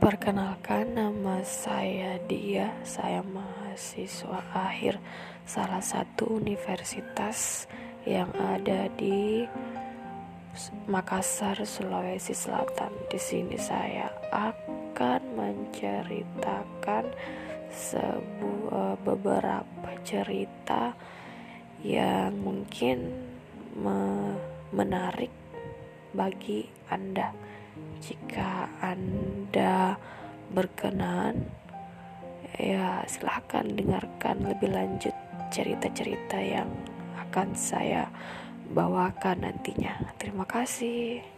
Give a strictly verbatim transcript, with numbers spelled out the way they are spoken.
Perkenalkan, nama saya Dia. Saya mahasiswa akhir salah satu universitas yang ada di Makassar, Sulawesi Selatan. Di sini saya akan menceritakan sebuah beberapa cerita yang mungkin me- menarik bagi Anda. Jika Anda berkenan, ya silahkan dengarkan lebih lanjut cerita-cerita yang akan saya bawakan nantinya. Terima kasih.